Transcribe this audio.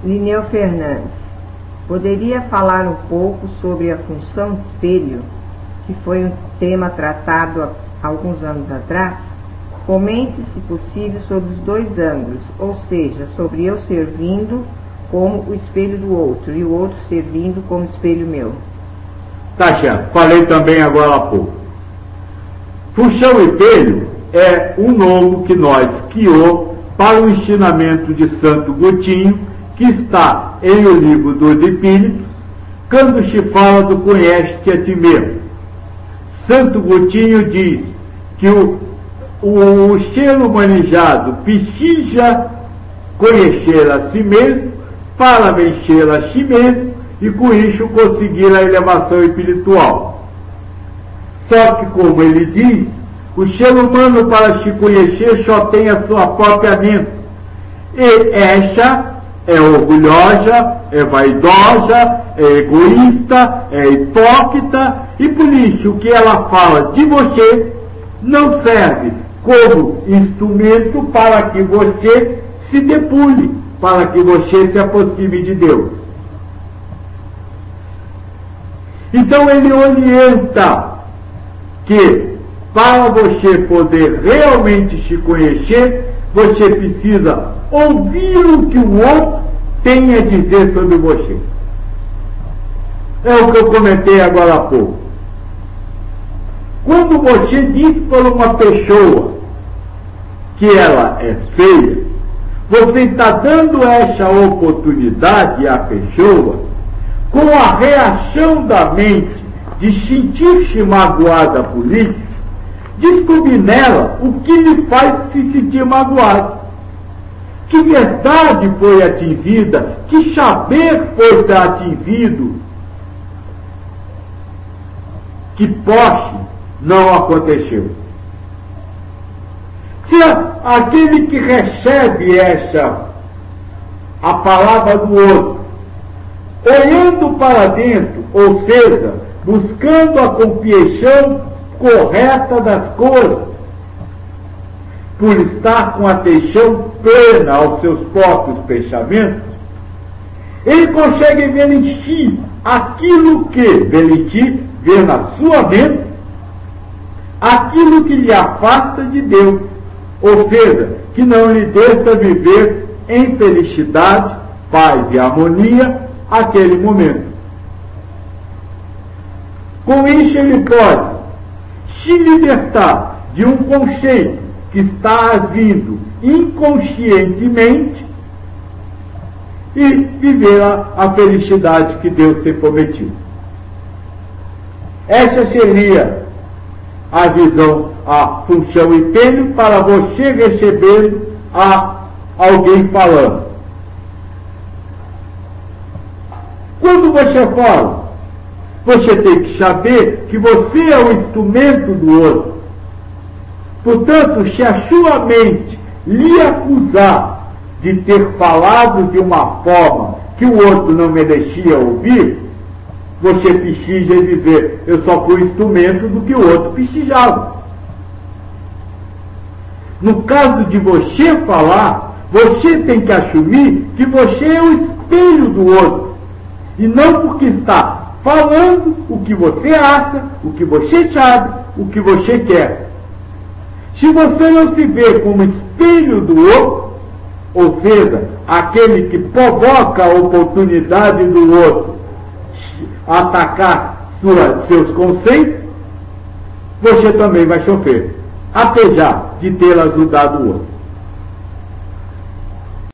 Lineu Fernandes, poderia falar um pouco sobre a função espelho, que foi um tema tratado há alguns anos atrás? Comente, se possível, sobre os dois ângulos, ou seja, sobre eu servindo como o espelho do outro e o outro servindo como espelho meu. Tá, Jean, falei também agora há pouco. Função espelho é um nome que nós criou para o ensinamento de Santo Agostinho, que está em o livro dos Espíritos, quando se fala do conhece-te a ti mesmo. Santo Agostinho diz que o ser humanizado precisa conhecer a si mesmo para vencer a si mesmo e com isso conseguir a elevação espiritual. Só que, como ele diz, o ser humano para se conhecer só tem a sua própria mente. E essa é orgulhosa, é vaidosa, é egoísta, é hipócrita, e por isso o que ela fala de você não serve como instrumento para que você se depure, para que você se aproxime de Deus. Então ele orienta que para você poder realmente se conhecer, você precisa ouvir o que o outro tem a dizer sobre você. É o que eu comentei agora há pouco. Quando você diz para uma pessoa que ela é feia, você está dando essa oportunidade à pessoa, com a reação da mente de sentir-se magoada por isso, descobrir nela o que lhe faz se sentir magoado. Que verdade foi atingida, que saber foi atingido, que posse não aconteceu. Se aquele que recebe a palavra do outro, olhando para dentro, ou seja, buscando a compreensão correta das coisas, por estar com atenção plena aos seus próprios pensamentos, ele consegue ver em si aquilo que, ver em si, ver na sua mente, aquilo que lhe afasta de Deus, ou seja, que não lhe deixa viver em felicidade, paz e harmonia aquele momento. Com isso ele pode se libertar de um conceito que está agindo inconscientemente e viver a felicidade que Deus tem prometido. Essa seria a visão, a função espelho para você receber alguém falando. Quando você fala, você tem que saber que você é o instrumento do outro. Portanto, se a sua mente lhe acusar de ter falado de uma forma que o outro não merecia ouvir, você precisa dizer, eu só fui instrumento do que o outro precisava. No caso de você falar, você tem que assumir que você é o espelho do outro, e não porque está falando o que você acha, o que você sabe, o que você quer. Se você não se vê como espelho do outro, ou seja, aquele que provoca a oportunidade do outro atacar seus conceitos, você também vai sofrer, apesar de ter ajudado o outro.